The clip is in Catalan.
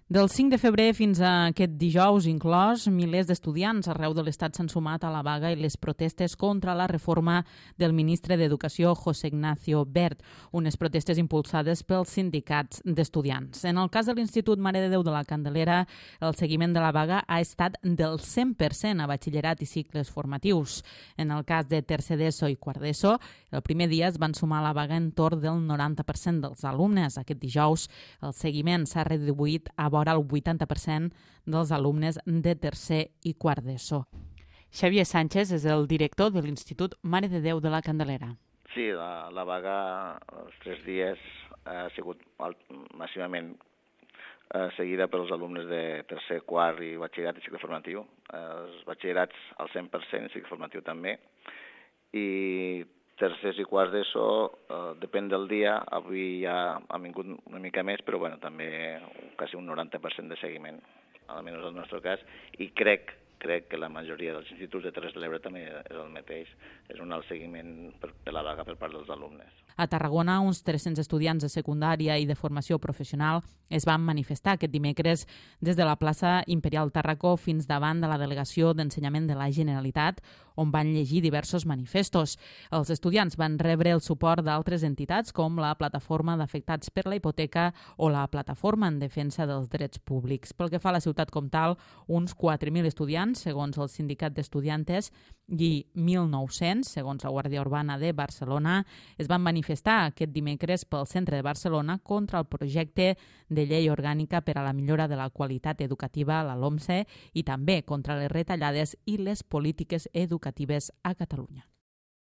Del 5 de febrer fins a aquest dijous inclòs, milers d'estudiants arreu de l'Estat s'han sumat a la vaga i les protestes contra la reforma del ministre d'Educació, José Ignacio Wert, unes protestes impulsades pels sindicats d'estudiants. En el cas de l'Institut Mare de Déu de la Candelera, el seguiment de la vaga ha estat del 100% a batxillerat i cicles formatius. En el cas de tercer d'ESO i quart d'ESO, el primer dia es van sumar a la vaga entorn del 90% dels alumnes. Aquest dijous, el seguiment s'ha reduït a vora el 80% dels alumnes de tercer i quart d'ESO. Xavier Sánchez és el director de l'Institut Mare de Déu de la Candelera. Sí, la vaga els 3 dies ha sigut massivament seguida pels alumnes de tercer, quart i batxillerat i cicle formatiu. Els batxillerats al 100% i cicle formatiu també. I tercers i quarts d'ESO, depèn del dia, avui ja ha vingut una mica més, però bueno, també quasi un 90% de seguiment, almenys en el nostre cas, i crec que la majoria dels instituts de Terres de l'Ebre també és el mateix, és un alt seguiment de la vaga per part dels alumnes. A Tarragona, uns 300 estudiants de secundària i de formació professional es van manifestar aquest dimecres des de la plaça Imperial Tàrraco fins davant de la Delegació d'Ensenyament de la Generalitat, on van llegir diversos manifestos. Els estudiants van rebre el suport d'altres entitats com la Plataforma d'Afectats per la Hipoteca o la Plataforma en Defensa dels Drets Públics. Pel que fa a la ciutat com tal, uns 4.000 estudiants, segons el Sindicat d'Estudiantes, i 1.900, segons la Guàrdia Urbana de Barcelona, es van manifestar aquest dimecres pel centre de Barcelona contra el projecte de llei orgànica per a la millora de la qualitat educativa, la LOMSE, i també contra les retallades i les polítiques educatives a Catalunya.